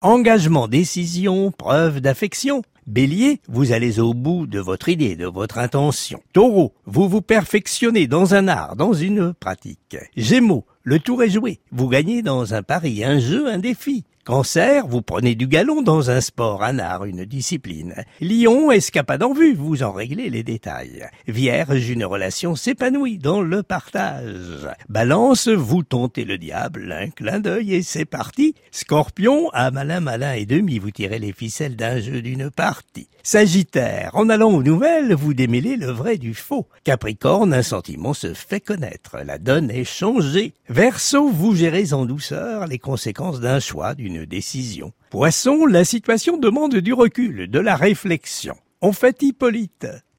Engagement, décision, preuve d'affection. Bélier, vous allez au bout de votre idée, de votre intention. Taureau, vous vous perfectionnez dans un art, dans une pratique. Gémeaux, le tour est joué. Vous gagnez dans un pari, un jeu, un défi. Cancer, vous prenez du galon dans un sport, un art, une discipline. Lion, escapade en vue, vous en réglez les détails. Vierge, une relation s'épanouit dans le partage. Balance, vous tentez le diable, un clin d'œil et c'est parti. Scorpion, à malin et demi, vous tirez les ficelles d'un jeu, d'une partie. Sagittaire, en allant aux nouvelles, vous démêlez le vrai du faux. Capricorne, un sentiment se fait connaître, la donne est changée. Verseau, vous gérez en douceur les conséquences d'un choix, d'une décision. Poisson, la situation demande du recul, de la réflexion. On fait Hippolyte.